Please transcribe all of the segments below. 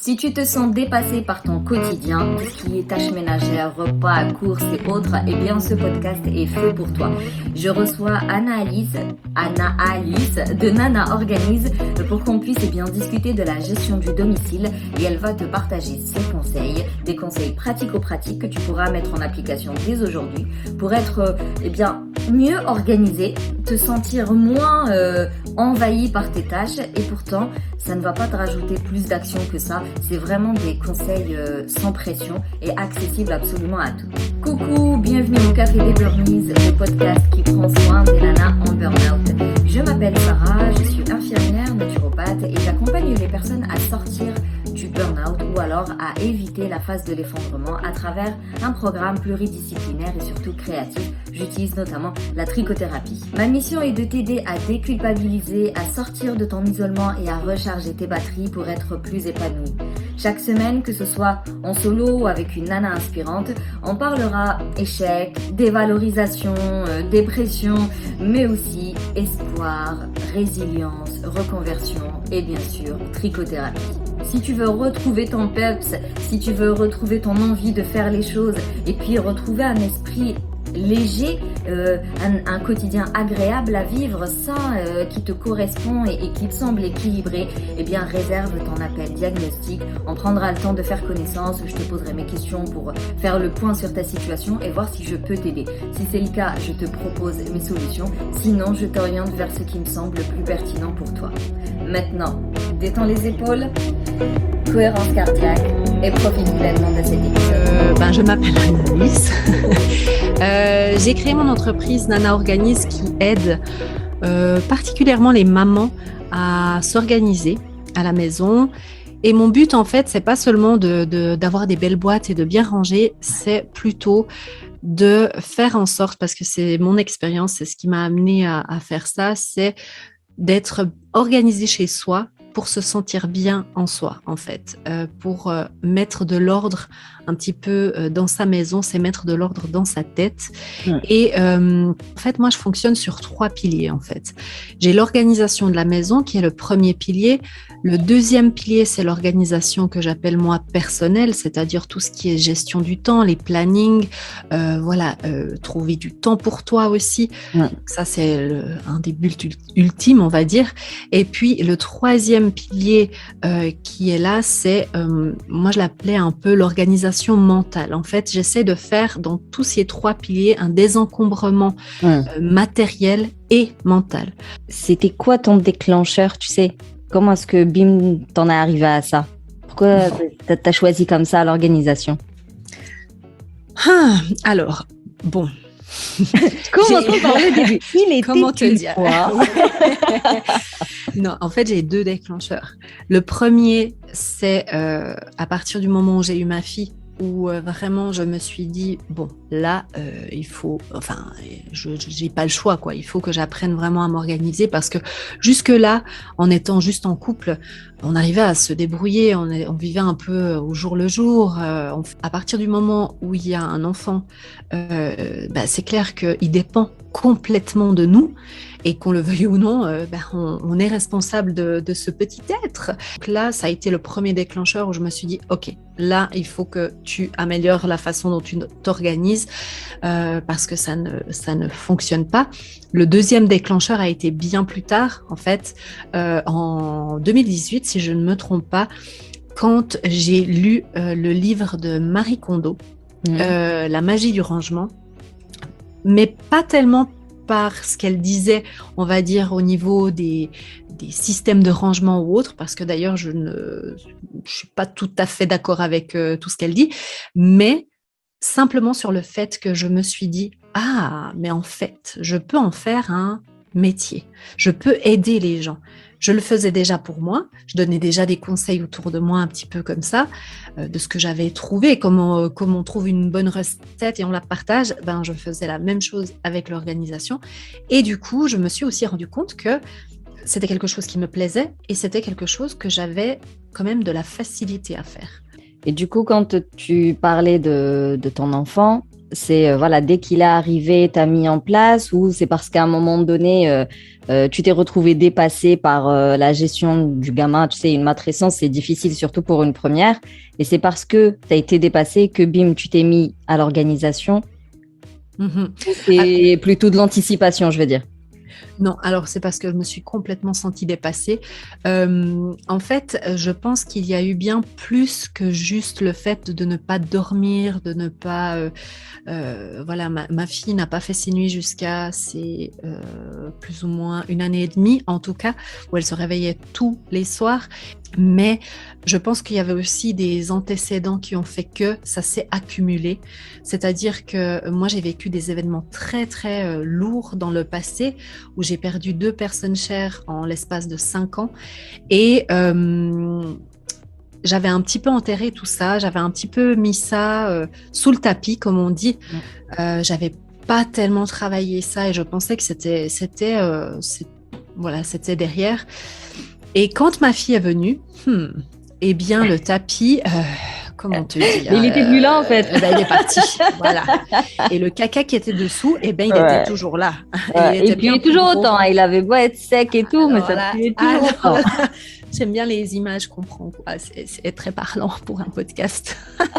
Si tu te sens dépassé par ton quotidien, tout ce qui est tâches ménagères, repas, courses et autres, eh bien ce podcast est fait pour toi. Je reçois Anna-Alice de Nana Organise pour qu'on puisse bien discuter de la gestion du domicile et elle va te partager ses conseils, des conseils pratico-pratiques que tu pourras mettre en application dès aujourd'hui pour être mieux organisé, te sentir moins envahi par tes tâches et pourtant ça ne va pas te rajouter plus d'action que ça. C'est vraiment des conseils sans pression et accessibles absolument à tous. Coucou, bienvenue au Café des Burnies, le podcast qui prend soin des nanas en burn-out. Je m'appelle Sarah, je suis infirmière, naturopathe et j'accompagne les personnes à sortir du burn-out ou alors à éviter la phase de l'effondrement à travers un programme pluridisciplinaire et surtout créatif. J'utilise notamment la trichothérapie. Ma mission est de t'aider à déculpabiliser, à sortir de ton isolement et à recharger tes batteries pour être plus épanoui. Chaque semaine, que ce soit en solo ou avec une nana inspirante, on parlera échec, dévalorisation, dépression, mais aussi espoir, résilience, reconversion et bien sûr trichothérapie. Si tu veux retrouver ton peps, si tu veux retrouver ton envie de faire les choses et puis retrouver un esprit léger, un quotidien agréable à vivre, sain, qui te correspond et qui te semble équilibré, eh bien réserve ton appel diagnostic. On prendra le temps de faire connaissance, je te poserai mes questions pour faire le point sur ta situation et voir si je peux t'aider. Si c'est le cas, je te propose mes solutions. Sinon, je t'oriente vers ce qui me semble le plus pertinent pour toi. Maintenant, détends les épaules, cohérence cardiaque et profite pleinement de cet épisode. Je m'appelle Anna-Alice. J'ai créé mon entreprise Nana Organise qui aide particulièrement les mamans à s'organiser à la maison. Et mon but, en fait, c'est pas seulement d'avoir des belles boîtes et de bien ranger, c'est plutôt de faire en sorte, parce que c'est mon expérience, c'est ce qui m'a amené à faire ça, c'est d'être organisé chez soi pour se sentir bien en soi, en fait, pour mettre de l'ordre un petit peu dans sa maison, c'est mettre de l'ordre dans sa tête. Ouais. Et en fait, moi, je fonctionne sur 3 piliers, en fait. J'ai l'organisation de la maison, qui est le premier pilier. Le deuxième pilier, c'est l'organisation que j'appelle, moi, personnelle, c'est-à-dire tout ce qui est gestion du temps, les plannings, trouver du temps pour toi aussi. Ouais. Ça, c'est un des buts ultimes, on va dire. Et puis, le troisième pilier qui est là, c'est, moi, je l'appelais un peu l'organisation mentale. En fait, j'essaie de faire dans tous ces 3 piliers un désencombrement matériel et mental. C'était quoi ton déclencheur, tu sais? Comment est-ce que bim, t'en es arrivé à ça? Pourquoi t'as choisi comme ça l'organisation? Alors, bon. Commençons par le début. Comment te dire? Non, en fait, j'ai 2 déclencheurs. Le premier, c'est à partir du moment où j'ai eu ma fille, où vraiment je me suis dit, bon, là, il faut, j'ai pas le choix, quoi. Il faut que j'apprenne vraiment à m'organiser parce que jusque-là, en étant juste en couple, on arrivait à se débrouiller, on vivait un peu au jour le jour. À partir du moment où il y a un enfant, c'est clair qu'il dépend complètement de nous et qu'on le veuille ou non, on est responsable de ce petit être. Donc là, ça a été le premier déclencheur où je me suis dit, ok, là, il faut que tu améliores la façon dont tu t'organises parce que ça ne fonctionne pas. Le deuxième déclencheur a été bien plus tard, en fait, en 2018, si je ne me trompe pas, quand j'ai lu le livre de Marie Kondo, La magie du rangement, mais pas tellement par ce qu'elle disait, on va dire, au niveau des systèmes de rangement ou autres, parce que d'ailleurs, je suis pas tout à fait d'accord avec tout ce qu'elle dit, mais simplement sur le fait que je me suis dit, mais en fait, je peux en faire un métier. Je peux aider les gens. Je le faisais déjà pour moi. Je donnais déjà des conseils autour de moi un petit peu comme ça, de ce que j'avais trouvé, comment on trouve une bonne recette et on la partage. Je faisais la même chose avec l'organisation. Et du coup, je me suis aussi rendu compte que c'était quelque chose qui me plaisait et c'était quelque chose que j'avais quand même de la facilité à faire. Et du coup, quand tu parlais de ton enfant, c'est voilà, dès qu'il est arrivé, tu as mis en place, ou c'est parce qu'à un moment donné, tu t'es retrouvé dépassé par la gestion du gamin. Tu sais, une matrescence, c'est difficile, surtout pour une première. Et c'est parce que tu as été dépassé que, bim, tu t'es mis à l'organisation. C'est plutôt de l'anticipation, je veux dire. Non, alors c'est parce que je me suis complètement sentie dépassée. En fait, je pense qu'il y a eu bien plus que juste le fait de ne pas dormir, de ne pas... voilà, ma fille n'a pas fait ses nuits jusqu'à plus ou moins 1 année et demie, en tout cas, où elle se réveillait tous les soirs. Mais je pense qu'il y avait aussi des antécédents qui ont fait que ça s'est accumulé. C'est-à-dire que moi, j'ai vécu des événements très, très lourds dans le passé où j'ai perdu 2 personnes chères en l'espace de 5 ans. Et j'avais un petit peu enterré tout ça, j'avais un petit peu mis ça sous le tapis, comme on dit. J'avais pas tellement travaillé ça et je pensais que c'était derrière. Et quand ma fille est venue, eh bien, le tapis, comment te dire, il était plus là, en fait. Il est parti. Voilà. Et le caca qui était dessous, il était toujours là. Et puis, il est toujours autant. Il avait beau être sec et tout, mais ça puait toujours autant. J'aime bien les images qu'on prend. C'est très parlant pour un podcast.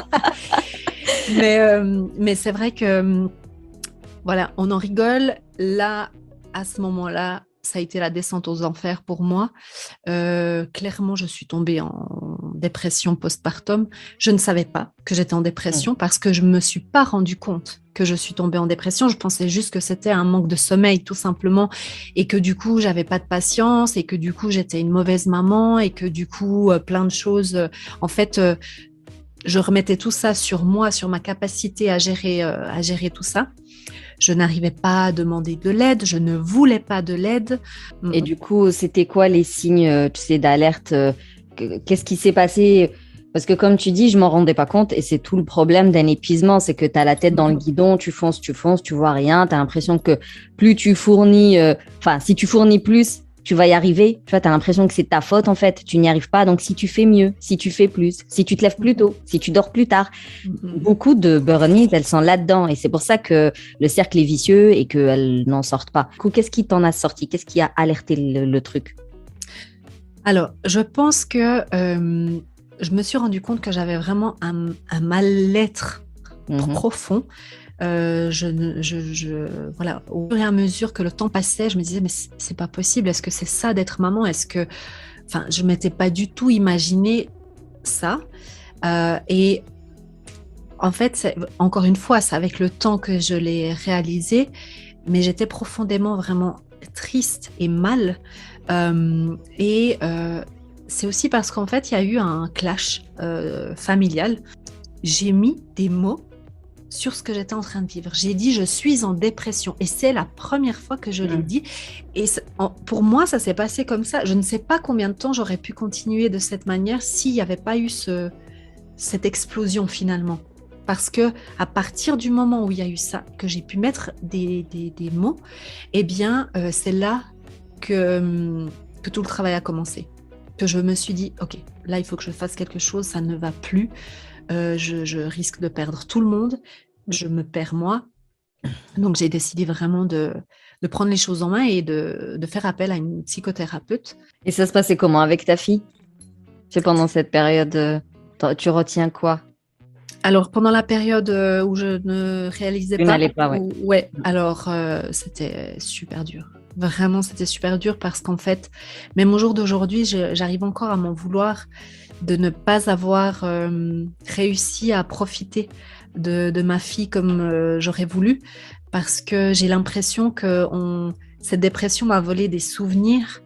mais c'est vrai que, voilà, on en rigole. Là, à ce moment-là, ça a été la descente aux enfers pour moi. Clairement, je suis tombée en dépression postpartum. Je ne savais pas que j'étais en dépression parce que je ne me suis pas rendu compte que je suis tombée en dépression. Je pensais juste que c'était un manque de sommeil, tout simplement, et que du coup, j'avais pas de patience, et que du coup, j'étais une mauvaise maman, et que du coup, plein de choses... en fait, je remettais tout ça sur moi, sur ma capacité à gérer tout ça. Je n'arrivais pas à demander de l'aide, je ne voulais pas de l'aide. Et du coup, c'était quoi les signes, tu sais, d'alerte? Qu'est-ce qui s'est passé? Parce que comme tu dis, je m'en rendais pas compte et c'est tout le problème d'un épuisement, c'est que tu as la tête dans le guidon, tu fonces, tu vois rien, tu as l'impression que plus tu fournis, si tu fournis plus, tu vas y arriver. Tu vois, tu as l'impression que c'est ta faute en fait, tu n'y arrives pas. Donc si tu fais mieux, si tu fais plus, si tu te lèves plus tôt, si tu dors plus tard, beaucoup de burn-out, elles sont là-dedans et c'est pour ça que le cercle est vicieux et qu'elles n'en sortent pas. Du coup, qu'est-ce qui t'en a sorti? Qu'est-ce qui a alerté le truc? Alors, je pense que je me suis rendu compte que j'avais vraiment un mal-être profond. Voilà, au fur et à mesure que le temps passait, je me disais mais c'est pas possible. Est-ce que c'est ça d'être maman? Je m'étais pas du tout imaginé ça. Et en fait, encore une fois, c'est avec le temps que je l'ai réalisé, mais j'étais profondément vraiment triste et mal. C'est aussi parce qu'en fait, il y a eu un clash familial. J'ai mis des mots sur ce que j'étais en train de vivre. J'ai dit, je suis en dépression. Et c'est la première fois que je l'ai dit. Et pour moi, ça s'est passé comme ça. Je ne sais pas combien de temps j'aurais pu continuer de cette manière s'il n'y avait pas eu cette explosion finalement. Parce que à partir du moment où il y a eu ça, que j'ai pu mettre des mots, eh bien, c'est là que tout le travail a commencé. Que je me suis dit, OK, là, il faut que je fasse quelque chose, ça ne va plus. Je risque de perdre tout le monde, je me perds moi. Donc, j'ai décidé vraiment de prendre les choses en main et de faire appel à une psychothérapeute. Et ça se passait comment avec ta fille? Pendant cette période, tu retiens quoi? Alors, pendant la période où je ne réalisais pas, ouais. Alors, c'était super dur. Vraiment, c'était super dur parce qu'en fait, même au jour d'aujourd'hui, j'arrive encore à m'en vouloir de ne pas avoir réussi à profiter de ma fille comme j'aurais voulu, parce que j'ai l'impression que cette dépression m'a volé des souvenirs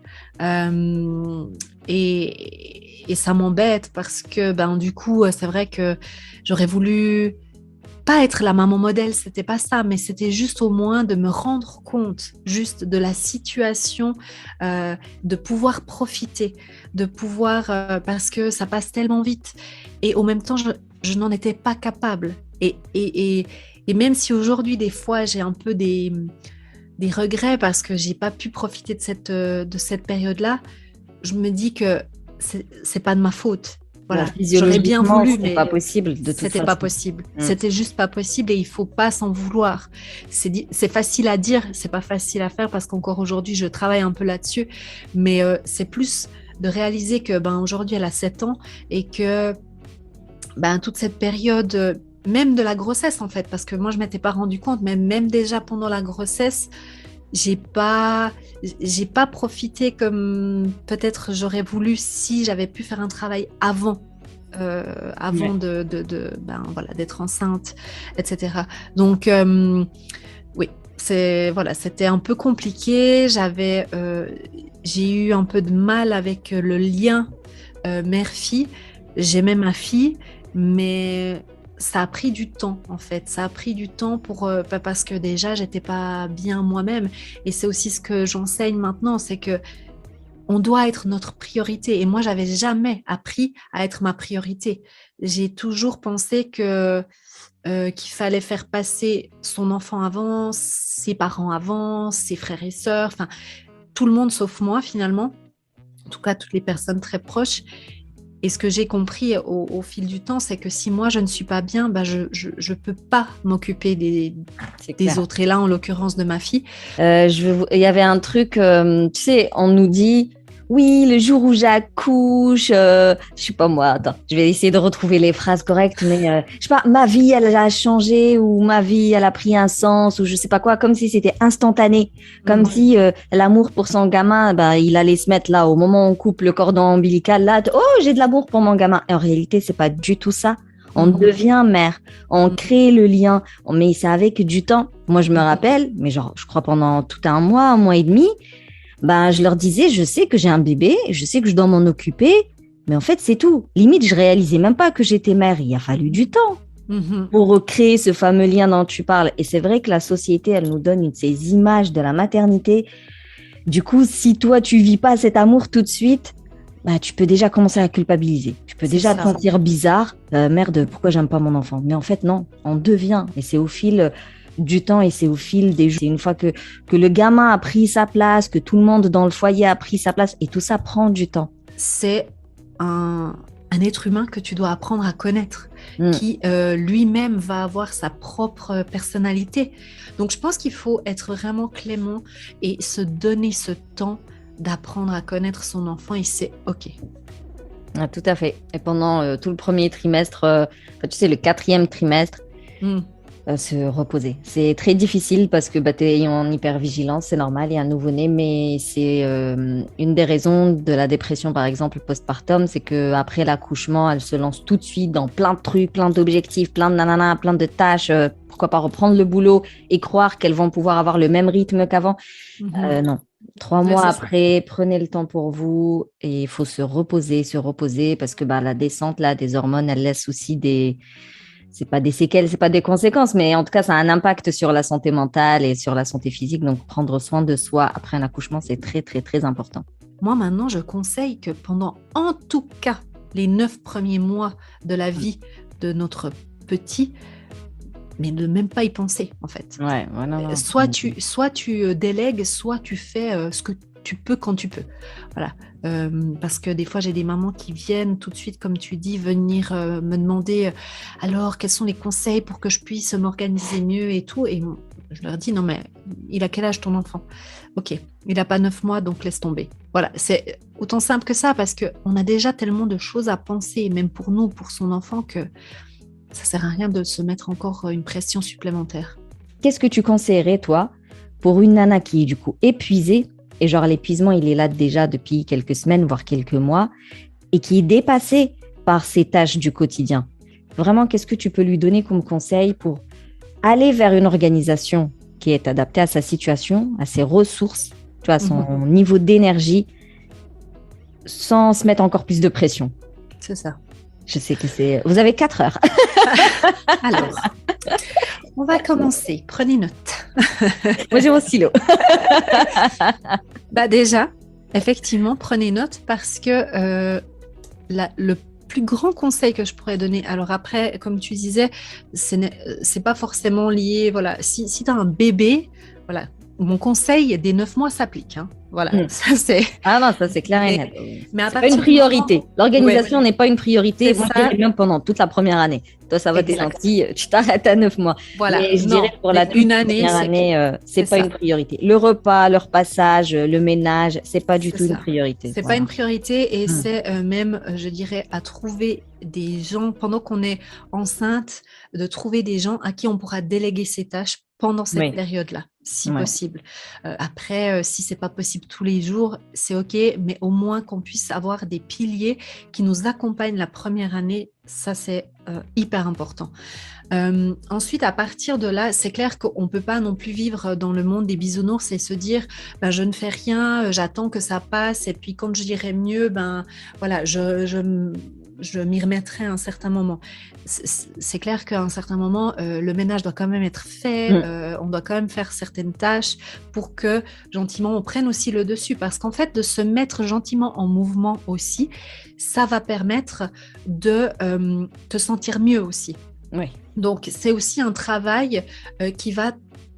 et ça m'embête parce que du coup, c'est vrai que j'aurais voulu pas être la maman modèle, c'était pas ça, mais c'était juste au moins de me rendre compte juste de la situation, de pouvoir profiter, de pouvoir, parce que ça passe tellement vite. Et en même temps, je n'en étais pas capable. Et même si aujourd'hui, des fois, j'ai un peu des regrets parce que j'ai pas pu profiter de cette période-là, je me dis que c'est pas de ma faute. voilà, Bon, j'aurais bien voulu, c'était mais pas possible de toute c'était façon. pas possible. C'était juste pas possible et il faut pas s'en vouloir. C'est facile à dire, c'est pas facile à faire parce qu'encore aujourd'hui, je travaille un peu là-dessus, mais c'est plus de réaliser que aujourd'hui, elle a 7 ans et que toute cette période, même de la grossesse en fait, parce que moi, je m'étais pas rendu compte, mais même déjà pendant la grossesse, j'ai pas profité comme peut-être j'aurais voulu si j'avais pu faire un travail avant voilà, d'être enceinte, etc. Donc oui, c'était un peu compliqué. J'ai eu un peu de mal avec le lien mère-fille. J'aimais ma fille, mais ça a pris du temps en fait. Ça a pris du temps parce que déjà j'étais pas bien moi-même. Et c'est aussi ce que j'enseigne maintenant, c'est que on doit être notre priorité. Et moi, j'avais jamais appris à être ma priorité. J'ai toujours pensé qu'il fallait faire passer son enfant avant, ses parents avant, ses frères et sœurs, enfin tout le monde sauf moi finalement. En tout cas, toutes les personnes très proches. Et ce que j'ai compris au fil du temps, c'est que si moi je ne suis pas bien, je peux pas m'occuper des autres. Et là, en l'occurrence de ma fille. Il y avait un truc, tu sais, on nous dit, oui, le jour où j'accouche, je sais pas moi, attends, je vais essayer de retrouver les phrases correctes, mais je sais pas, ma vie, elle a changé, ou ma vie, elle a pris un sens, ou je sais pas quoi, comme si c'était instantané, comme si l'amour pour son gamin, il allait se mettre là, au moment où on coupe le cordon ombilical, là, oh, j'ai de l'amour pour mon gamin. Et en réalité, c'est pas du tout ça. On devient mère, on crée le lien, mais c'est avec du temps. Moi, je me rappelle, mais genre, je crois pendant tout un mois et demi, je leur disais, je sais que j'ai un bébé, je sais que je dois m'en occuper, mais en fait, c'est tout. Limite, je réalisais même pas que j'étais mère. Il a fallu du temps pour recréer ce fameux lien dont tu parles. Et c'est vrai que la société, elle nous donne ces images de la maternité. Du coup, si toi, tu vis pas cet amour tout de suite, tu peux déjà commencer à culpabiliser. Tu peux déjà te sentir bizarre. Merde, pourquoi j'aime pas mon enfant? Mais en fait, non, on devient. Et c'est au fil du temps et c'est au fil des jours. C'est une fois que le gamin a pris sa place, que tout le monde dans le foyer a pris sa place, et tout ça prend du temps. C'est un être humain que tu dois apprendre à connaître, qui lui-même va avoir sa propre personnalité. Donc, je pense qu'il faut être vraiment clément et se donner ce temps d'apprendre à connaître son enfant et c'est OK. Ah, tout à fait. Et pendant tout le premier trimestre, tu sais, le 4e trimestre, se reposer. C'est très difficile parce que tu es en hypervigilance, c'est normal, il y a un nouveau-né, mais c'est une des raisons de la dépression, par exemple, postpartum, c'est qu'après l'accouchement, elle se lance tout de suite dans plein de trucs, plein d'objectifs, plein de nanana, plein de tâches, pourquoi pas reprendre le boulot et croire qu'elles vont pouvoir avoir le même rythme qu'avant. Non. 3 mois après, prenez le temps pour vous et il faut se reposer parce que la descente là, des hormones, elle laisse aussi c'est pas des séquelles, c'est pas des conséquences, mais en tout cas, ça a un impact sur la santé mentale et sur la santé physique. Donc, prendre soin de soi après un accouchement, c'est très, très, très important. Moi, maintenant, je conseille que pendant, en tout cas, les 9 premiers mois de la vie de notre petit, mais ne même pas y penser, en fait. Ouais, voilà. Soit tu délègues, soit tu fais ce que tu peux quand tu peux. Voilà. Parce que des fois, j'ai des mamans qui viennent tout de suite, comme tu dis, venir me demander alors, quels sont les conseils pour que je puisse m'organiser mieux et tout. Et je leur dis, non, mais il a quel âge ton enfant? Ok, il n'a pas 9 mois, donc laisse tomber. Voilà, c'est autant simple que ça parce qu'on a déjà tellement de choses à penser, même pour nous, pour son enfant, que ça ne sert à rien de se mettre encore une pression supplémentaire. Qu'est-ce que tu conseillerais, toi, pour une nana qui est du coup épuisée, et genre l'épuisement, il est là déjà depuis quelques semaines, voire quelques mois, et qui est dépassée par ces tâches du quotidien? Vraiment, qu'est-ce que tu peux lui donner comme conseil pour aller vers une organisation qui est adaptée à sa situation, à ses ressources, tu vois, à son niveau d'énergie, sans se mettre encore plus de pression? C'est ça. Je sais que c'est... Vous avez 4 heures. Alors, on va commencer. Prenez note. Moi, j'ai mon stylo. Déjà, effectivement, prenez note parce que le plus grand conseil que je pourrais donner, alors après, comme tu disais, c'est pas forcément lié, voilà, si tu as un bébé, voilà, mon conseil des 9 mois s'applique. Hein. Voilà, ça c'est. Ah non, ça c'est clair et net. Mais à c'est pas une priorité. L'organisation n'est pas une priorité. Moi, je dirais même pendant toute la première année. Toi, ça va, t'es gentil, tu t'arrêtes à 9 mois. Voilà. Mais je dirais pour la première année, c'est pas une priorité. Le repas, le repassage, le ménage, c'est pas du tout une priorité. C'est pas une priorité et c'est même, je dirais, à trouver des gens, pendant qu'on est enceinte, de trouver des gens à qui on pourra déléguer ces tâches pendant cette période-là, si possible. Après, si c'est pas possible tous les jours, c'est OK, mais au moins qu'on puisse avoir des piliers qui nous accompagnent la première année, ça c'est hyper important. Ensuite, à partir de là, c'est clair qu'on ne peut pas non plus vivre dans le monde des bisounours et se dire je ne fais rien, j'attends que ça passe et puis quand je dirai mieux, voilà, je m'y remettrai à un certain moment. C'est clair qu'à un certain moment, le ménage doit quand même être fait, on doit quand même faire certaines tâches pour que gentiment on prenne aussi le dessus, parce qu'en fait, de se mettre gentiment en mouvement aussi, ça va permettre de te sentir mieux aussi. Oui. Donc, c'est aussi un travail qui va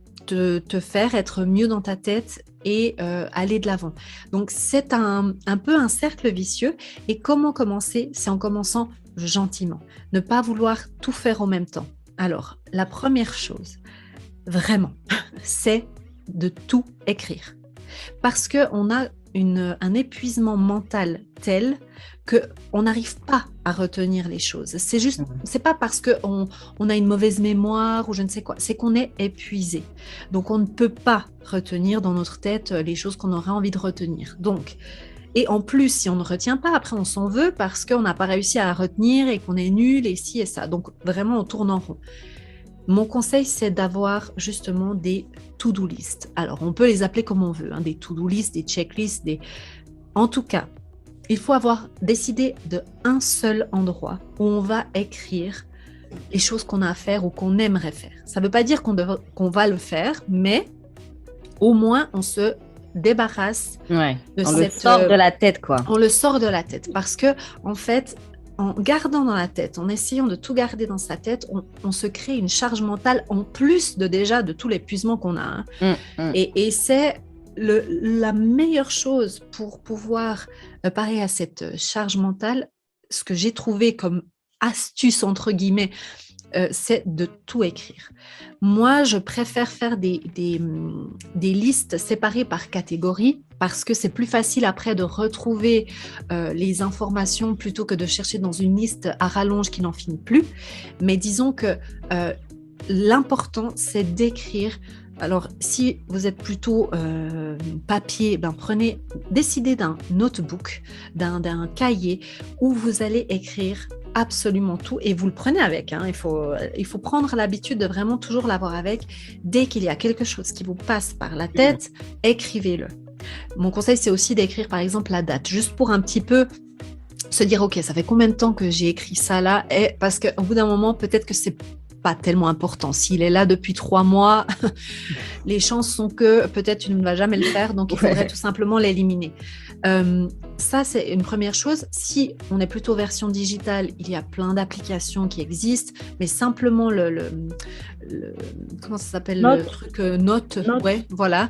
te faire être mieux dans ta tête et aller de l'avant. Donc, c'est un peu un cercle vicieux. Et comment commencer? C'est en commençant gentiment. Ne pas vouloir tout faire en même temps. Alors, la première chose, vraiment, c'est de tout écrire. Parce qu'on a un épuisement mental tel qu'on n'arrive pas à retenir les choses. C'est pas parce qu'on a une mauvaise mémoire ou je ne sais quoi, c'est qu'on est épuisé. Donc, on ne peut pas retenir dans notre tête les choses qu'on aurait envie de retenir. Donc, et en plus, si on ne retient pas, après on s'en veut parce qu'on n'a pas réussi à retenir et qu'on est nul et ci et ça. Donc, vraiment, on tourne en rond. Mon conseil, c'est d'avoir justement des to-do list. Alors, on peut les appeler comme on veut, des to-do list, des checklists, En tout cas, il faut avoir décidé d'un seul endroit où on va écrire les choses qu'on a à faire ou qu'on aimerait faire. Ça ne veut pas dire qu'on va le faire, mais au moins on se débarrasse de on le sort de la tête, quoi. On le sort de la tête parce que, en fait, en gardant dans la tête, en essayant de tout garder dans sa tête, on se crée une charge mentale en plus de tout l'épuisement qu'on a. Et c'est la meilleure chose pour pouvoir parer à cette charge mentale. Ce que j'ai trouvé comme astuce, entre guillemets, c'est de tout écrire. Moi, je préfère faire des listes séparées par catégorie parce que c'est plus facile après de retrouver les informations plutôt que de chercher dans une liste à rallonge qui n'en finit plus. Mais disons que l'important, c'est d'écrire. Alors, si vous êtes plutôt papier, décidez d'un notebook, d'un cahier où vous allez écrire absolument tout et vous le prenez avec. Il faut prendre l'habitude de vraiment toujours l'avoir avec. Dès qu'il y a quelque chose qui vous passe par la tête, écrivez-le. Mon conseil, c'est aussi d'écrire par exemple la date, juste pour un petit peu se dire, ok, ça fait combien de temps que j'ai écrit ça là? Et parce qu'au bout d'un moment, peut-être que c'est pas tellement important. S'il est là depuis 3 mois, les chances sont que peut-être tu ne vas jamais le faire, donc il faudrait tout simplement l'éliminer. Ça, c'est une première chose. Si on est plutôt version digitale, il y a plein d'applications qui existent, mais simplement comment ça s'appelle, le truc note. Ouais, voilà,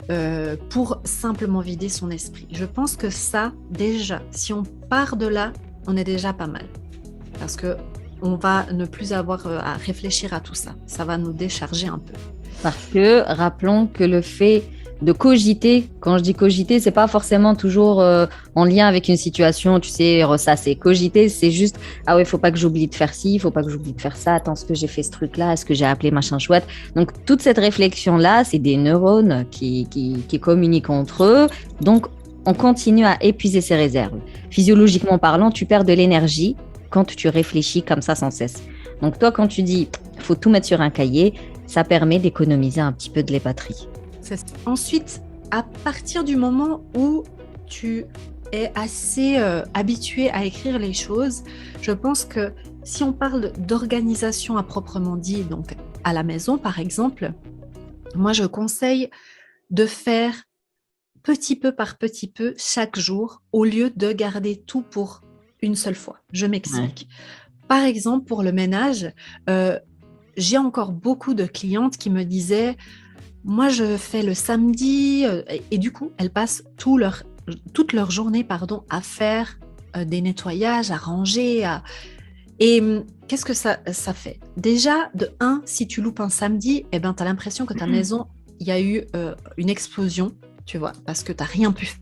pour simplement vider son esprit. Je pense que ça, déjà, si on part de là, on est déjà pas mal. Parce que on va ne plus avoir à réfléchir à tout ça. Ça va nous décharger un peu. Parce que, rappelons que le fait de cogiter, quand je dis cogiter, c'est pas forcément toujours en lien avec une situation, tu sais, ressasser. Cogiter, c'est juste, ah ouais, faut pas que j'oublie de faire ci, faut pas que j'oublie de faire ça, attends, est-ce que j'ai fait ce truc-là, est-ce que j'ai appelé machin chouette. Donc, toute cette réflexion-là, c'est des neurones qui communiquent entre eux. Donc, on continue à épuiser ses réserves. Physiologiquement parlant, tu perds de l'énergie quand tu réfléchis comme ça sans cesse. Donc toi, quand tu dis « faut tout mettre sur un cahier », ça permet d'économiser un petit peu de les batteries. Ensuite, à partir du moment où tu es assez habitué à écrire les choses, je pense que si on parle d'organisation à proprement dit, donc à la maison par exemple, moi je conseille de faire petit peu par petit peu chaque jour au lieu de garder tout pour une seule fois. Je m'explique. Par exemple, pour le ménage, j'ai encore beaucoup de clientes qui me disaient moi, je fais le samedi et du coup, elles passent toute leur journée à faire des nettoyages, à ranger. Et qu'est-ce que ça fait? Déjà, de un, si tu loupes un samedi, eh ben, tu as l'impression que ta maison, il y a eu une explosion, tu vois, parce que tu n'as rien pu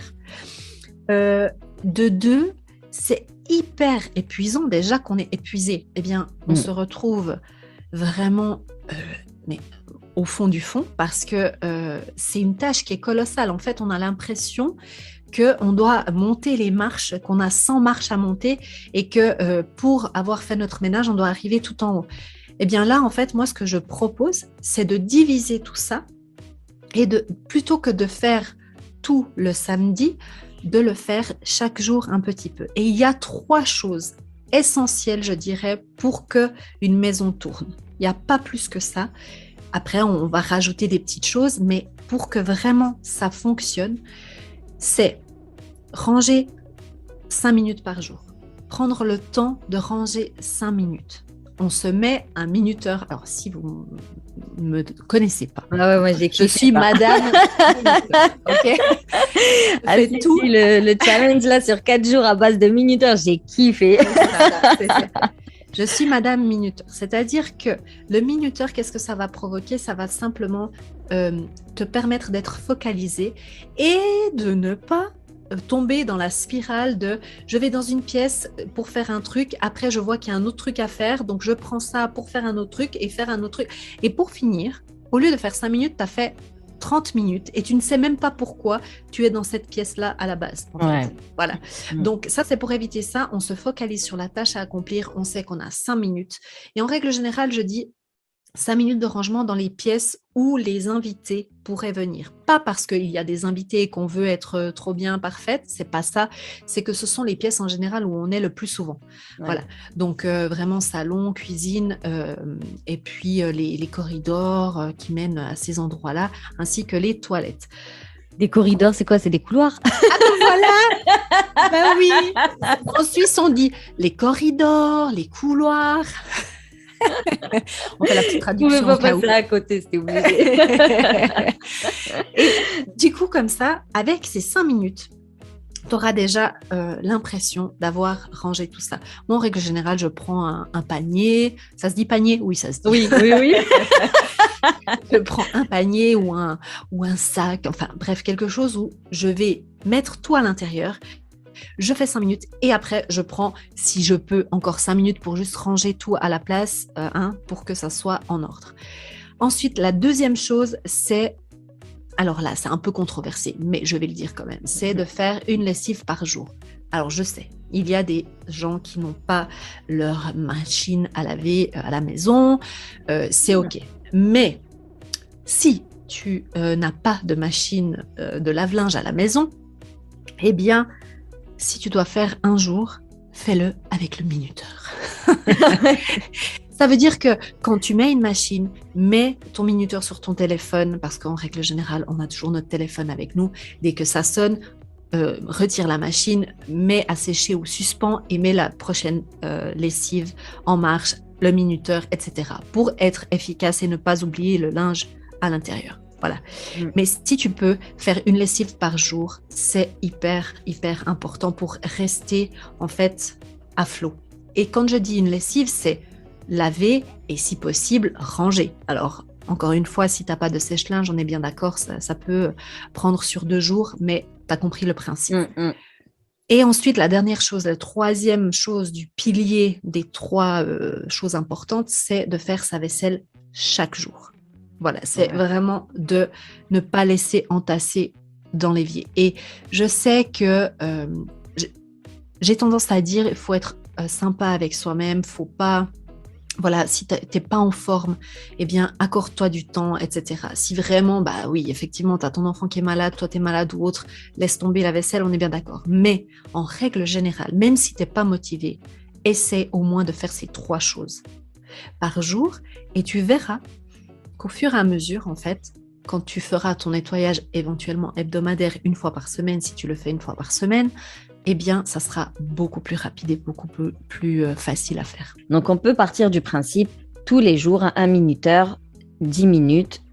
faire. De deux, c'est hyper épuisant. Déjà qu'on est épuisé, eh bien, on se retrouve vraiment mais au fond du fond parce que c'est une tâche qui est colossale. En fait, on a l'impression qu'on doit monter les marches, qu'on a 100 marches à monter et que pour avoir fait notre ménage, on doit arriver tout en haut. Eh bien là, en fait, moi, ce que je propose, c'est de diviser tout ça et plutôt que de faire tout le samedi, de le faire chaque jour un petit peu. Et il y a 3 choses essentielles, je dirais, pour qu'une maison tourne. Il n'y a pas plus que ça. Après, on va rajouter des petites choses, mais pour que vraiment ça fonctionne, c'est ranger 5 minutes par jour. Prendre le temps de ranger 5 minutes. On se met un minuteur. Alors, si vous ne me connaissez pas, moi, je suis madame. Ok. C'est tout. Le challenge là sur 4 jours à base de minuteurs, j'ai kiffé. C'est ça. Je suis madame minuteur. C'est-à-dire que le minuteur, qu'est-ce que ça va provoquer? Ça va simplement te permettre d'être focalisé et de ne pas tomber dans la spirale de je vais dans une pièce pour faire un truc, après je vois qu'il y a un autre truc à faire, donc je prends ça pour faire un autre truc et faire un autre truc. Et pour finir, au lieu de faire 5 minutes, tu as fait 30 minutes et tu ne sais même pas pourquoi tu es dans cette pièce-là à la base. Ouais. Voilà. Donc ça, c'est pour éviter ça. On se focalise sur la tâche à accomplir. On sait qu'on a 5 minutes. Et en règle générale, je dis 5 minutes de rangement dans les pièces où les invités pourraient venir. Pas parce qu'il y a des invités et qu'on veut être trop bien parfaite, c'est pas ça. C'est que ce sont les pièces en général où on est le plus souvent. Ouais. Voilà. Donc vraiment salon, cuisine et puis les corridors qui mènent à ces endroits-là, ainsi que les toilettes. Des corridors, c'est quoi? C'est des couloirs? Ah ben voilà. Ben oui. En Suisse, on dit les corridors, les couloirs. On fait la petite traduction. Je ne pouvais pas passer à côté, c'était obligé. Et du coup, comme ça, avec ces 5 minutes, tu auras déjà l'impression d'avoir rangé tout ça. Moi, en règle générale, je prends un panier. Ça se dit panier? Oui, ça se dit. Oui. Je prends un panier ou un sac, enfin bref, quelque chose où je vais mettre tout à l'intérieur. Je fais 5 minutes et après, je prends, si je peux, encore 5 minutes pour juste ranger tout à la place, pour que ça soit en ordre. Ensuite, la deuxième chose, c'est, alors là, c'est un peu controversé, mais je vais le dire quand même, c'est de faire une lessive par jour. Alors, je sais, il y a des gens qui n'ont pas leur machine à laver à la maison, c'est OK. Mais si tu n'as pas de machine de lave-linge à la maison, eh bien, si tu dois faire un jour, fais-le avec le minuteur. Ça veut dire que quand tu mets une machine, mets ton minuteur sur ton téléphone, parce qu'en règle générale, on a toujours notre téléphone avec nous. Dès que ça sonne, retire la machine, mets à sécher ou suspends et mets la prochaine lessive en marche, le minuteur, etc. pour être efficace et ne pas oublier le linge à l'intérieur. Voilà. Mais si tu peux faire une lessive par jour, c'est hyper, hyper important pour rester en fait à flot. Et quand je dis une lessive, c'est laver et si possible, ranger. Alors, encore une fois, si tu n'as pas de sèche-linge, on est bien d'accord, ça peut prendre sur 2 jours, mais tu as compris le principe. Et ensuite, la dernière chose, la troisième chose du pilier des 3 choses importantes, c'est de faire sa vaisselle chaque jour. Voilà, c'est vraiment de ne pas laisser entasser dans l'évier. Et je sais que j'ai tendance à dire, il faut être sympa avec soi-même, faut pas... Voilà, si t'es pas en forme, eh bien, accorde-toi du temps, etc. Si vraiment, bah oui, effectivement, tu as ton enfant qui est malade, toi, tu es malade ou autre, laisse tomber la vaisselle, on est bien d'accord. Mais en règle générale, même si tu n'es pas motivé, essaie au moins de faire ces 3 choses par jour et tu verras qu'au fur et à mesure, en fait, quand tu feras ton nettoyage éventuellement hebdomadaire 1 fois par semaine, si tu le fais 1 fois par semaine, eh bien, ça sera beaucoup plus rapide et beaucoup plus facile à faire. Donc, on peut partir du principe, tous les jours, un minuteur, 10 minutes,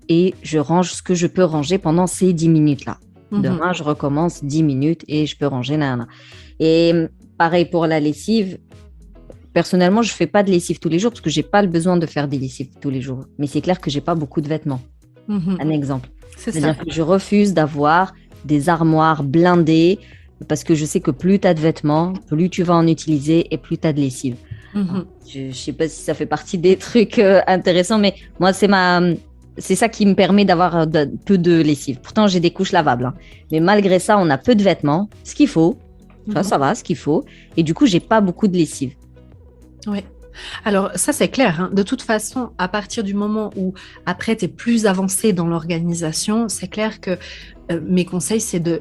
et je range ce que je peux ranger pendant ces 10 minutes-là. Demain, je recommence 10 minutes et je peux ranger. Nanana. Et pareil pour la lessive. Personnellement, je ne fais pas de lessive tous les jours parce que je n'ai pas le besoin de faire des lessives tous les jours. Mais c'est clair que je n'ai pas beaucoup de vêtements. Un exemple. C'est-à-dire que je refuse d'avoir des armoires blindées parce que je sais que plus tu as de vêtements, plus tu vas en utiliser et plus tu as de lessive. Je ne sais pas si ça fait partie des trucs intéressants, mais moi, c'est ça qui me permet d'avoir peu de lessive. Pourtant, j'ai des couches lavables. Hein. Mais malgré ça, on a peu de vêtements, ce qu'il faut. Ça va, ce qu'il faut. Et du coup, je n'ai pas beaucoup de lessive. Oui. Alors ça c'est clair, hein. De toute façon, à partir du moment où après tu es plus avancé dans l'organisation, c'est clair que mes conseils c'est de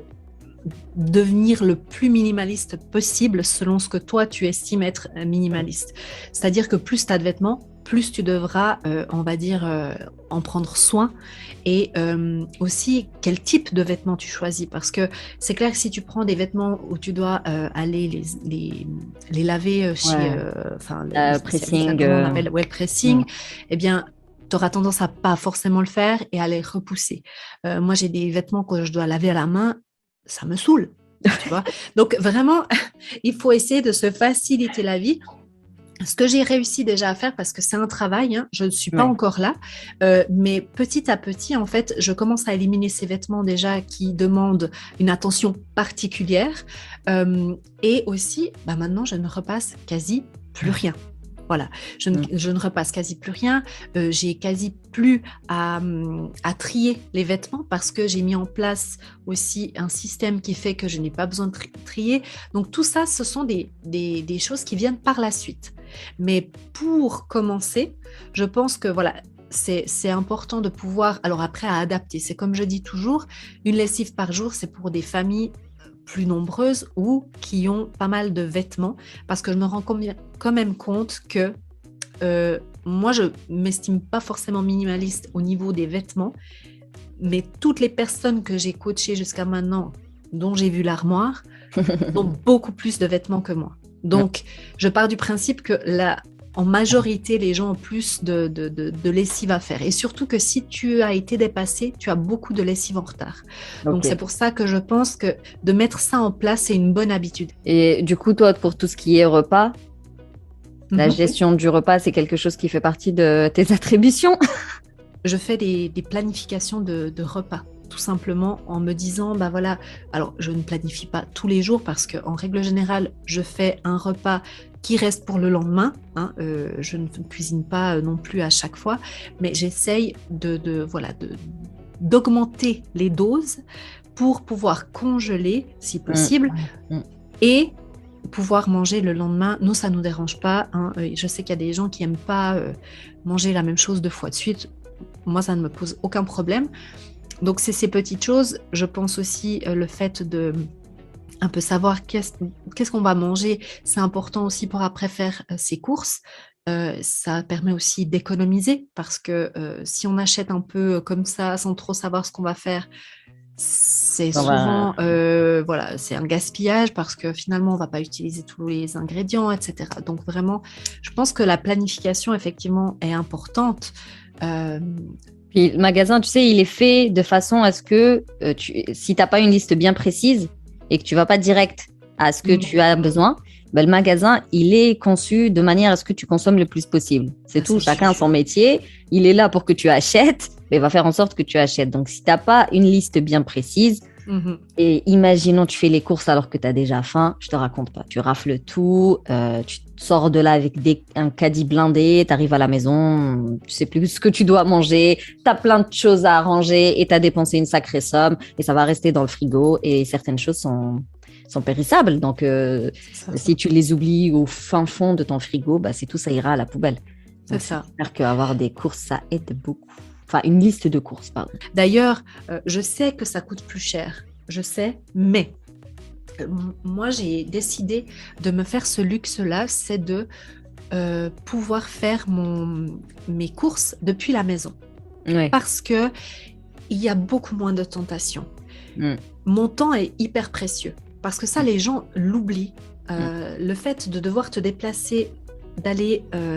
devenir le plus minimaliste possible selon ce que toi tu estimes être minimaliste. C'est-à-dire que plus tu as de vêtements, plus tu devras, on va dire, en prendre soin et aussi quel type de vêtements tu choisis. Parce que c'est clair que si tu prends des vêtements où tu dois aller les laver chez... pressing. On appelle le pressing, eh bien, tu auras tendance à pas forcément le faire et à les repousser. Moi, j'ai des vêtements que je dois laver à la main, ça me saoule. Tu vois. Donc, vraiment, il faut essayer de se faciliter la vie. Ce que j'ai réussi déjà à faire, parce que c'est un travail, hein, je ne suis pas encore là, mais petit à petit, en fait, je commence à éliminer ces vêtements déjà qui demandent une attention particulière. Et aussi, maintenant, je ne repasse quasi plus rien. Voilà, je ne repasse quasi plus rien. J'ai quasi plus à trier les vêtements parce que j'ai mis en place aussi un système qui fait que je n'ai pas besoin de trier. Donc tout ça, ce sont des choses qui viennent par la suite. Mais pour commencer, je pense que voilà, c'est important de pouvoir, alors après à adapter. C'est comme je dis toujours, une lessive par jour, c'est pour des familles plus nombreuses ou qui ont pas mal de vêtements, parce que je me rends quand même compte que moi, je m'estime pas forcément minimaliste au niveau des vêtements, mais toutes les personnes que j'ai coachées jusqu'à maintenant, dont j'ai vu l'armoire, ont beaucoup plus de vêtements que moi. Donc, je pars du principe que en majorité, les gens ont plus de lessive à faire. Et surtout que si tu as été dépassé, tu as beaucoup de lessive en retard. Donc, c'est pour ça que je pense que de mettre ça en place, c'est une bonne habitude. Et du coup, toi, pour tout ce qui est repas, la gestion du repas, c'est quelque chose qui fait partie de tes attributions? Je fais des planifications de repas. Tout simplement en me disant, voilà, alors je ne planifie pas tous les jours parce qu'en règle générale, je fais un repas qui reste pour le lendemain. Hein, je ne cuisine pas non plus à chaque fois, mais j'essaye d'augmenter les doses pour pouvoir congeler si possible et pouvoir manger le lendemain. Nous, ça ne nous dérange pas. Hein. Je sais qu'il y a des gens qui n'aiment pas manger la même chose 2 fois de suite. Moi, ça ne me pose aucun problème. Donc, c'est ces petites choses. Je pense aussi le fait de un peu savoir qu'est-ce qu'on va manger. C'est important aussi pour après faire ses courses. Ça permet aussi d'économiser parce que si on achète un peu comme ça sans trop savoir ce qu'on va faire, c'est souvent c'est un gaspillage parce que finalement on va pas utiliser tous les ingrédients, etc. Donc vraiment, je pense que la planification effectivement est importante. Puis le magasin, tu sais, il est fait de façon à ce que si tu n'as pas une liste bien précise et que tu ne vas pas direct à ce que tu as besoin, le magasin, il est conçu de manière à ce que tu consommes le plus possible. C'est tout, chacun a son métier. Il est là pour que tu achètes, mais il va faire en sorte que tu achètes. Donc, si tu n'as pas une liste bien précise, et imaginons tu fais les courses alors que tu as déjà faim, je te raconte pas. Tu rafles tout, tu sors de là avec un caddie blindé, tu arrives à la maison, tu sais plus ce que tu dois manger, tu as plein de choses à arranger et tu as dépensé une sacrée somme et ça va rester dans le frigo et certaines choses sont périssables. Donc, si tu les oublies au fin fond de ton frigo, c'est tout, ça ira à la poubelle. C'est ça. J'espère qu'avoir des courses, ça aide beaucoup. Enfin, une liste de courses, pardon. D'ailleurs, je sais que ça coûte plus cher. Je sais, mais moi, j'ai décidé de me faire ce luxe-là, c'est de pouvoir faire mes courses depuis la maison. Ouais. Parce qu'il y a beaucoup moins de tentations. Mon temps est hyper précieux. Parce que ça, les gens l'oublient. Le fait de devoir te déplacer, d'aller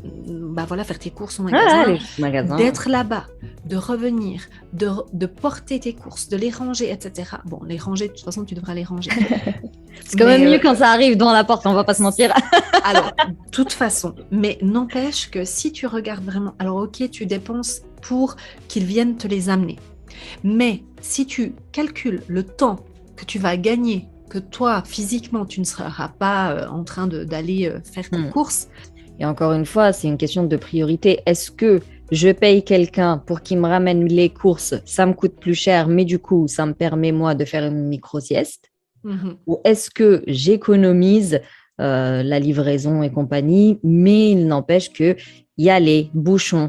faire tes courses au magasin, les magasins. d'être là-bas, de revenir, de porter tes courses, de les ranger, etc. Bon, les ranger, de toute façon, tu devras les ranger. C'est quand même mieux quand ça arrive devant la porte, on va pas se mentir. Alors, de toute façon, mais n'empêche que si tu regardes vraiment, alors ok, tu dépenses pour qu'ils viennent te les amener. Mais si tu calcules le temps que tu vas gagner, que toi, physiquement, tu ne seras pas en train d'aller faire tes courses. Et encore une fois, c'est une question de priorité. Est-ce que je paye quelqu'un pour qu'il me ramène les courses, ça me coûte plus cher, mais du coup, ça me permet, moi, de faire une micro-sieste? Ou est-ce que j'économise la livraison et compagnie, mais il n'empêche que y aller, bouchon,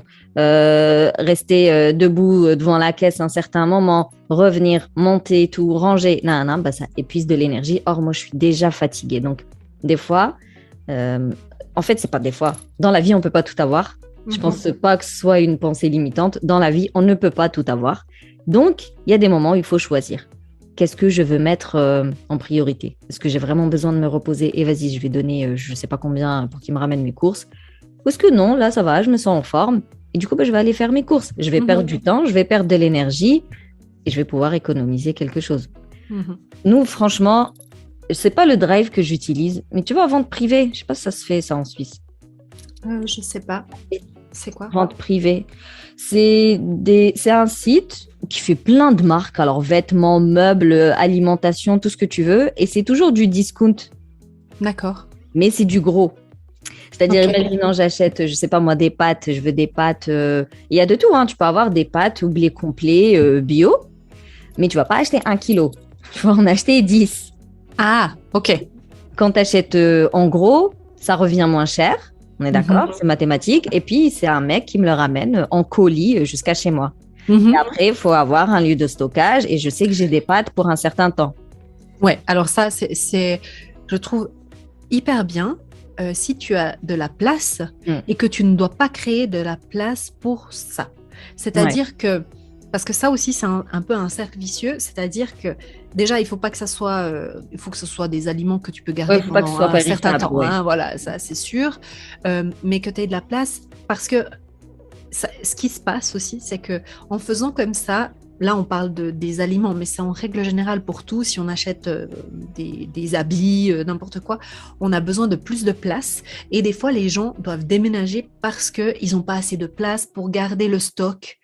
rester debout devant la caisse un certain moment, revenir, monter, tout, ranger, ça épuise de l'énergie. Or, moi, je suis déjà fatiguée. Donc, des fois, en fait, c'est pas des fois. Dans la vie, on peut pas tout avoir. Je pense pas que ce soit une pensée limitante. Dans la vie, on ne peut pas tout avoir. Donc, il y a des moments où il faut choisir. Qu'est-ce que je veux mettre en priorité? Est-ce que j'ai vraiment besoin de me reposer? Et vas-y, je vais donner je sais pas combien pour qu'il me ramène mes courses. Ou est-ce que non, là, ça va, je me sens en forme. Et du coup, je vais aller faire mes courses. Je vais perdre du temps, je vais perdre de l'énergie et je vais pouvoir économiser quelque chose. Nous, franchement, c'est pas le drive que j'utilise. Mais tu vois, vente privée, je sais pas si ça se fait ça en Suisse. Je sais pas. C'est quoi? Vente privée. C'est un site qui fait plein de marques. Alors, vêtements, meubles, alimentation, tout ce que tu veux. Et c'est toujours du discount. D'accord. Mais c'est du gros. C'est-à-dire, imaginons, j'achète, je sais pas moi, des pâtes. Je veux des pâtes. Il y a de tout, hein. Tu peux avoir des pâtes ou blé complet bio. Mais tu vas pas acheter 1 kilo. Tu vas en acheter 10. Ah, ok. Quand tu achètes en gros, ça revient moins cher. On est d'accord, c'est mathématique. Et puis, c'est un mec qui me le ramène en colis jusqu'à chez moi. Et après, il faut avoir un lieu de stockage. Et je sais que j'ai des pâtes pour un certain temps. Ouais, alors ça, c'est je trouve, hyper bien si tu as de la place et que tu ne dois pas créer de la place pour ça. C'est-à-dire que, parce que ça aussi, c'est un peu un cercle vicieux, c'est-à-dire que déjà, il faut pas que ça soit, il faut que ce soit des aliments que tu peux garder pendant un certain temps. Hein, voilà, ça c'est sûr. Mais que tu aies de la place, parce que ce qui se passe aussi, c'est que en faisant comme ça, là on parle des aliments, mais c'est en règle générale pour tout. Si on achète des habits, n'importe quoi, on a besoin de plus de place. Et des fois, les gens doivent déménager parce qu'ils n'ont pas assez de place pour garder le stock.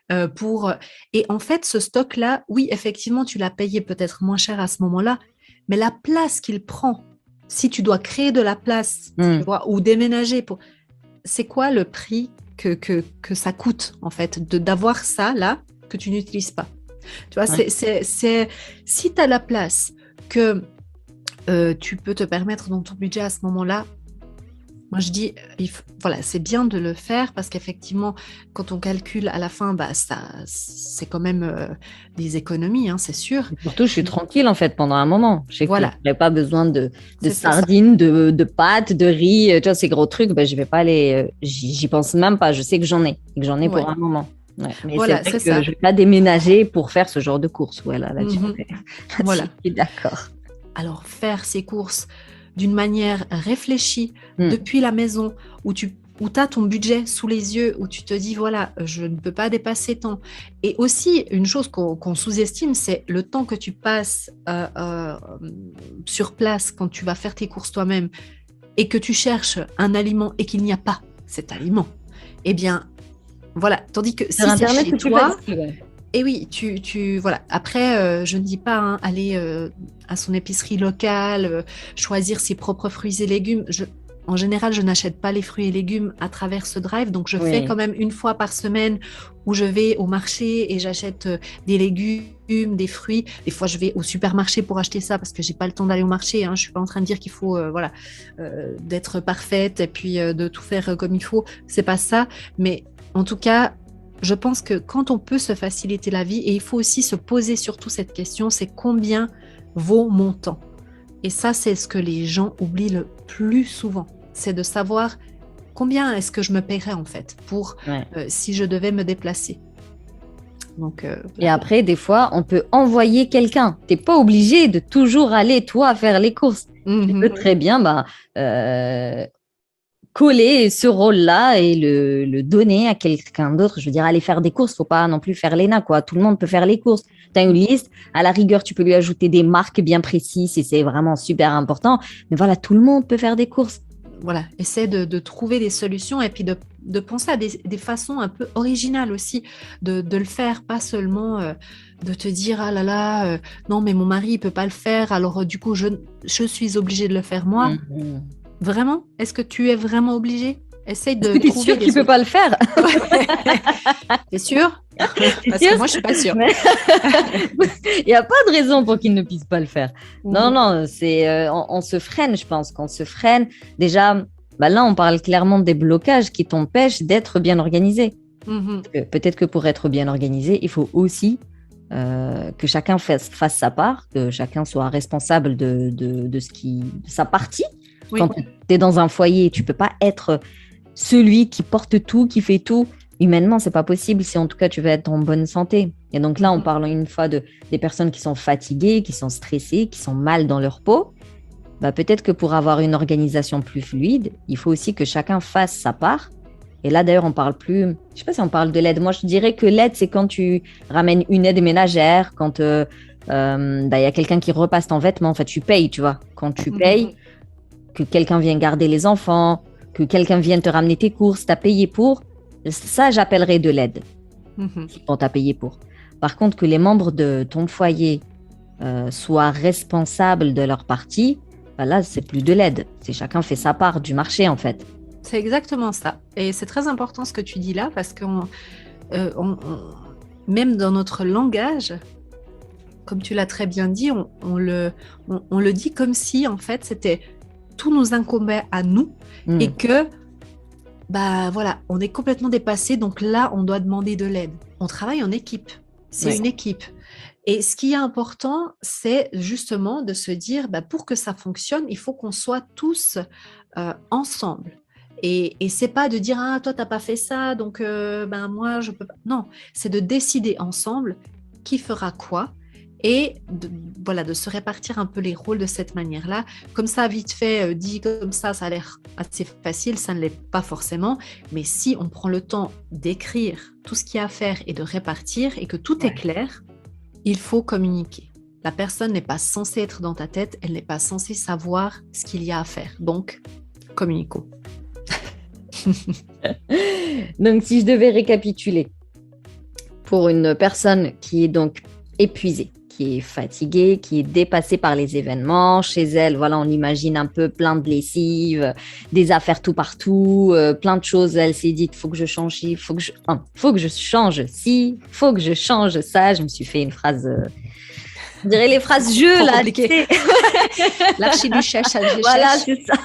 Et en fait, ce stock-là, oui, effectivement, tu l'as payé peut-être moins cher à ce moment-là, mais la place qu'il prend, si tu dois créer de la place, tu vois, ou déménager, c'est quoi le prix que ça coûte, en fait, d'avoir ça, là, que tu n'utilises pas. Tu vois, si tu as la place que tu peux te permettre dans ton budget à ce moment-là, moi, je dis, voilà, c'est bien de le faire parce qu'effectivement, quand on calcule à la fin, c'est quand même des économies, hein, c'est sûr. Et surtout, je suis tranquille en fait pendant un moment. Je sais que je n'ai pas besoin de sardines, de pâtes, de riz, tu vois, ces gros trucs. Je vais pas aller, j'y pense même pas. Je sais que j'en ai pour un moment. Ouais. Mais voilà, c'est vrai que je vais pas déménager pour faire ce genre de courses. Voilà, là-dessus, voilà. Je suis d'accord. Alors, faire ces courses d'une manière réfléchie depuis la maison où tu as ton budget sous les yeux, où tu te dis, voilà, je ne peux pas dépasser tant. Et aussi, une chose qu'on sous-estime, c'est le temps que tu passes sur place quand tu vas faire tes courses toi-même et que tu cherches un aliment et qu'il n'y a pas cet aliment. Eh bien, voilà. Tandis que si c'est chez toi... Et oui, voilà. Après, je ne dis pas aller à son épicerie locale, choisir ses propres fruits et légumes. En général, je n'achète pas les fruits et légumes à travers ce drive, donc je fais quand même une fois par semaine où je vais au marché et j'achète des légumes, des fruits. Des fois, je vais au supermarché pour acheter ça parce que j'ai pas le temps d'aller au marché. Hein. Je suis pas en train de dire qu'il faut d'être parfaite et puis de tout faire comme il faut. C'est pas ça, mais en tout cas. Je pense que quand on peut se faciliter la vie, et il faut aussi se poser surtout cette question, c'est combien vaut mon temps? Et ça, c'est ce que les gens oublient le plus souvent. C'est de savoir combien est-ce que je me paierais en fait pour si je devais me déplacer. Donc, et après, des fois, on peut envoyer quelqu'un. Tu n'es pas obligé de toujours aller, toi, faire les courses. Tu peux très bien coller ce rôle-là et le donner à quelqu'un d'autre. Je veux dire, aller faire des courses, faut pas non plus faire l'ENA, quoi. Tout le monde peut faire les courses. Tu as une liste, à la rigueur, tu peux lui ajouter des marques bien précises si c'est vraiment super important. Mais voilà, tout le monde peut faire des courses. Voilà, essaie de trouver des solutions et puis de penser à des façons un peu originales aussi de le faire, pas seulement de te dire ah là là, non mais mon mari il peut pas le faire, alors du coup je suis obligée de le faire moi. Vraiment? Est-ce que tu es vraiment obligée? Essaye de trouver. T'es sûr qu'il peut pas le faire? T'es sûr? Parce sûr que moi je suis pas sûre. Il n'y a pas de raison pour qu'il ne puisse pas le faire. Non, c'est on se freine, je pense qu'on se freine. Déjà, là, on parle clairement des blocages qui t'empêchent d'être bien organisé. Peut-être que pour être bien organisé, il faut aussi que chacun fasse sa part, que chacun soit responsable de sa partie. Oui. Quand tu es dans un foyer, tu peux pas être celui qui porte tout, qui fait tout. Humainement, c'est pas possible si en tout cas tu veux être en bonne santé. Et donc là, on parle une fois des personnes qui sont fatiguées, qui sont stressées, qui sont mal dans leur peau. Peut-être que pour avoir une organisation plus fluide, il faut aussi que chacun fasse sa part. Et là, d'ailleurs, on parle plus... Je sais pas si on parle de l'aide. Moi, je dirais que l'aide, c'est quand tu ramènes une aide ménagère, quand y a quelqu'un qui repasse ton vêtement. En fait, tu payes, tu vois. Quand tu payes, que quelqu'un vienne garder les enfants, que quelqu'un vienne te ramener tes courses, t'as payé pour... Ça, j'appellerais de l'aide. Quand t'as payé pour. Par contre, que les membres de ton foyer soient responsables de leur partie, là, c'est plus de l'aide. C'est chacun fait sa part du marché, en fait. C'est exactement ça. Et c'est très important ce que tu dis là, parce que même dans notre langage, comme tu l'as très bien dit, on le dit comme si, en fait, tout nous incombait à nous et que, voilà, on est complètement dépassé. Donc là, on doit demander de l'aide. On travaille en équipe. C'est une équipe. Et ce qui est important, c'est justement de se dire, pour que ça fonctionne, il faut qu'on soit tous ensemble. Et c'est pas de dire toi t'as pas fait ça donc moi je peux pas. Non, c'est de décider ensemble qui fera quoi et de se répartir un peu les rôles de cette manière-là. Comme ça, vite fait, dit comme ça a l'air assez facile, ça ne l'est pas forcément. Mais si on prend le temps d'écrire tout ce qu'il y a à faire et de répartir et que tout est clair, il faut communiquer. La personne n'est pas censée être dans ta tête, elle n'est pas censée savoir ce qu'il y a à faire. Donc, communiquons. Donc, si je devais récapituler, pour une personne qui est donc épuisée, qui est fatiguée, qui est dépassée par les événements, chez elle, voilà, on imagine un peu plein de lessive, des affaires tout partout, plein de choses. Elle s'est dit, il faut que je change ci, faut que je change ci, faut que je change ça. Je me suis fait une phrase... On dirait les phrases jeux, là. L'archiduchesse, voilà, c'est ça.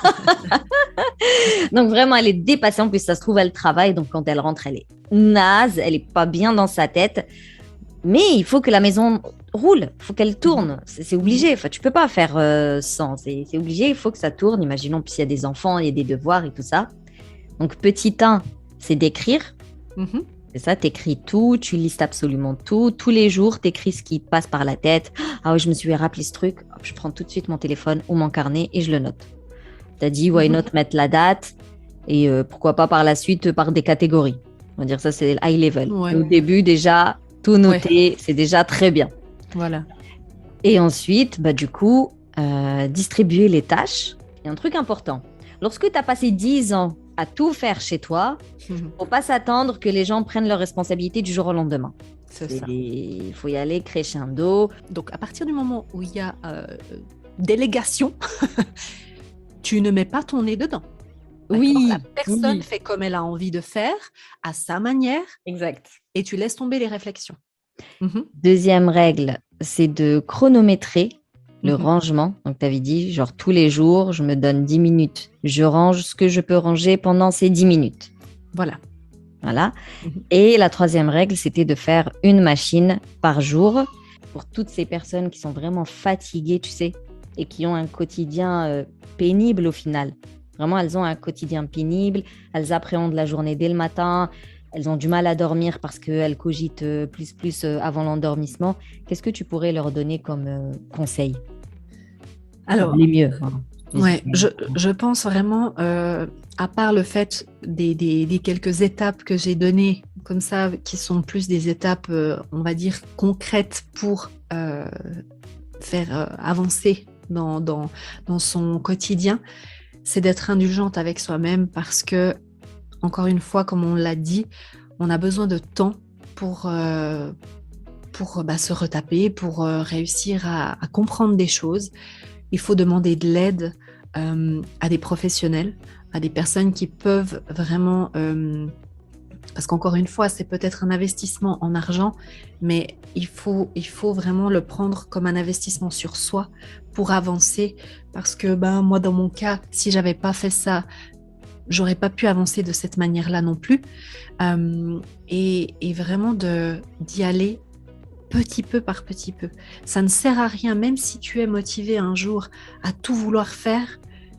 Donc, vraiment, elle est dépassée. En plus, ça se trouve, elle travaille. Donc, quand elle rentre, elle est naze. Elle n'est pas bien dans sa tête. Mais il faut que la maison roule. Il faut qu'elle tourne. C'est obligé. Enfin, tu ne peux pas faire sans. C'est obligé. Il faut que ça tourne. Imaginons, puis il y a des enfants, il y a des devoirs et tout ça. Donc, petit 1, c'est d'écrire. C'est ça, t'écris tout, tu listes absolument tout. Tous les jours, t'écris ce qui te passe par la tête. Ah oui, je me suis rappelé ce truc. Hop, je prends tout de suite mon téléphone ou mon carnet et je le note. T'as dit, why not mettre la date et pourquoi pas par la suite par des catégories. On va dire ça, c'est high level. Ouais. Au début, déjà, tout noter, c'est déjà très bien. Voilà. Et ensuite, du coup, distribuer les tâches. Il y a un truc important. Lorsque tu as passé 10 ans à tout faire chez toi, il ne faut pas s'attendre que les gens prennent leurs responsabilités du jour au lendemain. C'est ça. Il faut y aller crescendo. Donc, à partir du moment où il y a délégation, tu ne mets pas ton nez dedans. Oui. La personne fait comme elle a envie de faire, à sa manière. Exact. Et tu laisses tomber les réflexions. Deuxième règle, c'est de chronométrer le rangement. Donc, tu avais dit, genre, tous les jours, je me donne 10 minutes. Je range ce que je peux ranger pendant ces 10 minutes. Voilà. Et la troisième règle, c'était de faire une machine par jour. Pour toutes ces personnes qui sont vraiment fatiguées, tu sais, et qui ont un quotidien pénible au final. Vraiment, elles ont un quotidien pénible. Elles appréhendent la journée dès le matin. Elles ont du mal à dormir parce qu'elles cogitent plus avant l'endormissement. Qu'est-ce que tu pourrais leur donner comme conseil? Alors, les mieux. Ouais, je pense vraiment, à part le fait des quelques étapes que j'ai données, comme ça, qui sont plus des étapes, on va dire, concrètes pour faire avancer dans son quotidien, c'est d'être indulgente avec soi-même parce que, encore une fois, comme on l'a dit, on a besoin de temps pour se retaper, pour réussir à comprendre des choses. Il faut demander de l'aide à des professionnels, à des personnes qui peuvent vraiment... parce qu'encore une fois, c'est peut-être un investissement en argent, mais il faut vraiment le prendre comme un investissement sur soi pour avancer. Parce que moi, dans mon cas, si j'avais pas fait ça, j'aurais pas pu avancer de cette manière-là non plus. Et vraiment d'y aller petit peu par petit peu. Ça ne sert à rien, même si tu es motivé un jour à tout vouloir faire,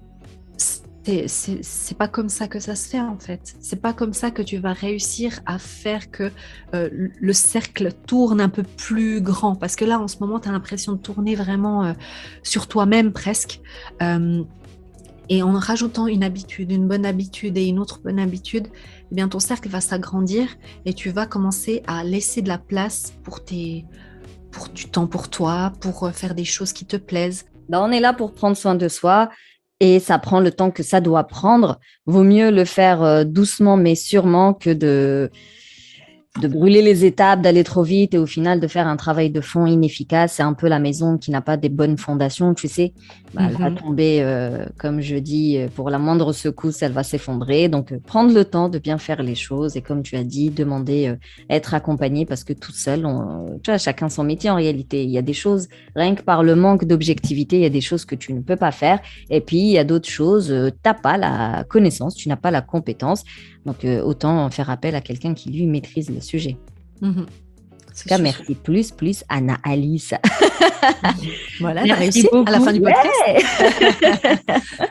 c'est pas comme ça que ça se fait en fait. C'est pas comme ça que tu vas réussir à faire que le cercle tourne un peu plus grand. Parce que là, en ce moment, tu as l'impression de tourner vraiment sur toi-même presque. Et en rajoutant une habitude, une bonne habitude et une autre bonne habitude, eh bien ton cercle va s'agrandir et tu vas commencer à laisser de la place pour du temps pour toi, pour faire des choses qui te plaisent. On est là pour prendre soin de soi et ça prend le temps que ça doit prendre. Vaut mieux le faire doucement mais sûrement que de brûler les étapes, d'aller trop vite et au final de faire un travail de fond inefficace. C'est un peu la maison qui n'a pas des bonnes fondations, tu sais. Elle va tomber, comme je dis, pour la moindre secousse, elle va s'effondrer. Donc, prendre le temps de bien faire les choses et comme tu as dit, demander être accompagné parce que tout seul, tu vois, chacun son métier en réalité. Il y a des choses, rien que par le manque d'objectivité, il y a des choses que tu ne peux pas faire. Et puis, il y a d'autres choses, tu n'as pas la connaissance, tu n'as pas la compétence. Donc, autant faire appel à quelqu'un qui, lui, maîtrise le sujet. En tout cas, merci plus, Anna-Alice. Voilà, t'as réussi beaucoup. À la fin du podcast.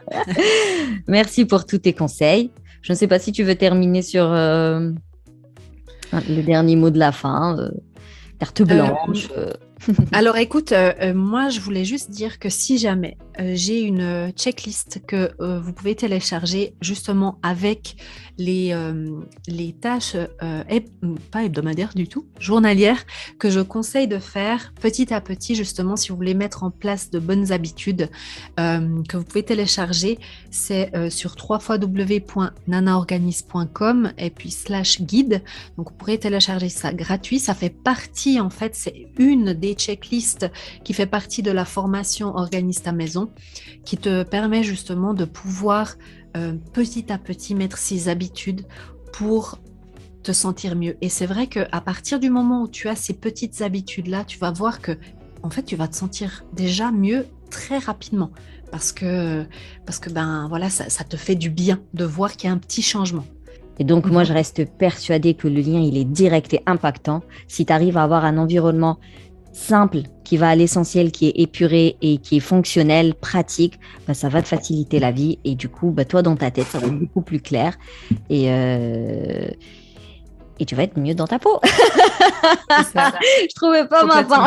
Merci pour tous tes conseils. Je ne sais pas si tu veux terminer sur le dernier mot de la fin, carte blanche. Alors écoute, moi je voulais juste dire que si jamais j'ai une checklist que vous pouvez télécharger justement avec les tâches pas hebdomadaires du tout, journalières, que je conseille de faire petit à petit justement si vous voulez mettre en place de bonnes habitudes que vous pouvez télécharger, c'est sur www.nanaorganisme.com et puis /guide. Donc vous pourrez télécharger ça gratuit, ça fait partie en fait, c'est une des checklists qui fait partie de la formation Organise ta maison, qui te permet justement de pouvoir petit à petit mettre ces habitudes pour te sentir mieux. Et c'est vrai qu'à partir du moment où tu as ces petites habitudes-là, tu vas voir que en fait, tu vas te sentir déjà mieux très rapidement parce que voilà, ça te fait du bien de voir qu'il y a un petit changement. Et donc, moi, je reste persuadée que le lien, il est direct et impactant. Si tu arrives à avoir un environnement simple, qui va à l'essentiel, qui est épuré et qui est fonctionnel, pratique, ça va te faciliter la vie. Et du coup, toi, dans ta tête, ça va être beaucoup plus clair. Et tu vas être mieux dans ta peau. Je trouvais pas ma fin.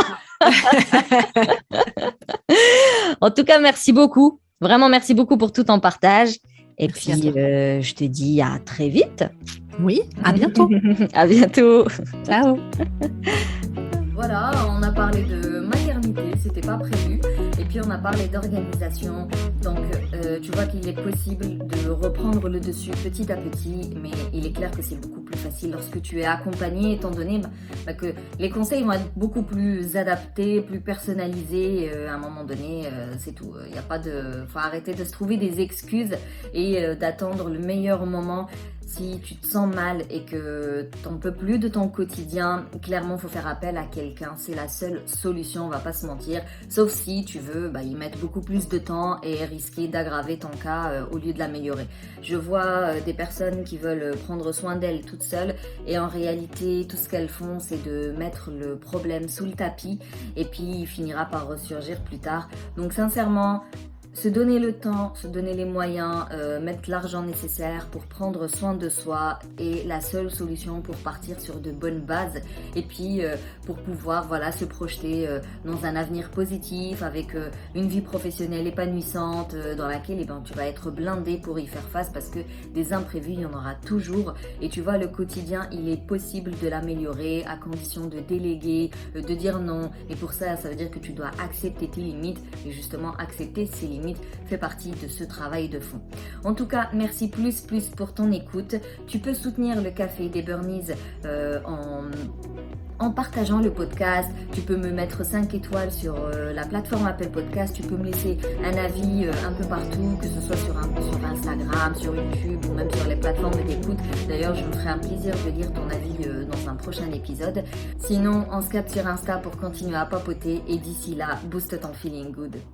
En tout cas, merci beaucoup. Vraiment, merci beaucoup pour tout ton partage. Et merci puis, je te dis à très vite. Oui, à bientôt. À bientôt. Ciao. Voilà, on a parlé de maternité, c'était pas prévu, et puis on a parlé d'organisation. Donc tu vois qu'il est possible de reprendre le dessus petit à petit, mais il est clair que c'est beaucoup plus facile lorsque tu es accompagné, étant donné que les conseils vont être beaucoup plus adaptés, plus personnalisés. À un moment donné, c'est tout. Il y a pas de, faut arrêter de se trouver des excuses et d'attendre le meilleur moment. Si tu te sens mal et que t'en peux plus de ton quotidien, clairement, faut faire appel à quelqu'un. C'est la seule solution, on va pas se mentir. Sauf si tu veux y mettre beaucoup plus de temps et risquer d'aggraver ton cas au lieu de l'améliorer. Je vois des personnes qui veulent prendre soin d'elles toutes seules et en réalité, tout ce qu'elles font, c'est de mettre le problème sous le tapis et puis il finira par ressurgir plus tard. Donc sincèrement, Se donner le temps, se donner les moyens, mettre l'argent nécessaire pour prendre soin de soi est la seule solution pour partir sur de bonnes bases et puis pour pouvoir se projeter dans un avenir positif avec une vie professionnelle épanouissante dans laquelle tu vas être blindé pour y faire face parce que des imprévus, il y en aura toujours et tu vois, le quotidien, il est possible de l'améliorer à condition de déléguer, de dire non et pour ça veut dire que tu dois accepter tes limites et justement accepter ces limites fait partie de ce travail de fond. En tout cas, merci plus pour ton écoute. Tu peux soutenir le Café des Burnies en partageant le podcast. Tu peux me mettre 5 étoiles sur la plateforme Apple Podcast. Tu peux me laisser un avis un peu partout, que ce soit sur Instagram, sur YouTube ou même sur les plateformes d'écoute. D'ailleurs, je me ferai un plaisir de lire ton avis dans un prochain épisode. Sinon, on se capte sur Insta pour continuer à papoter et d'ici là, booste ton feeling good.